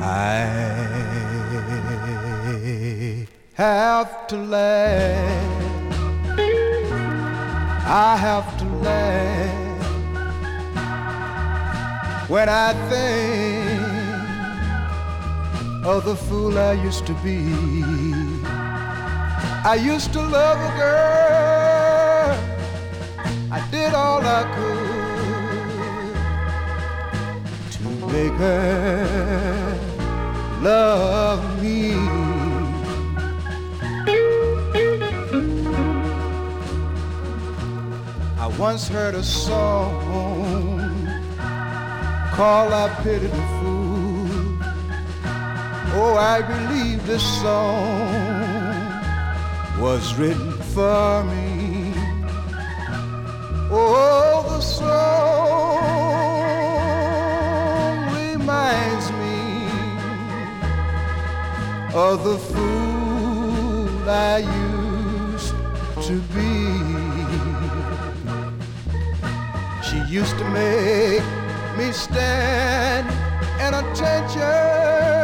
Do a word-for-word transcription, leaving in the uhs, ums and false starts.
I have to laugh, I have to laugh when I think of the fool I used to be. I used to love a girl, I did all I could to make her love me. I once heard a song called I Pity the Fool. Oh, I believe this song was written for me. Oh, the song reminds me of the fool I used to be. She used to make me stand in attention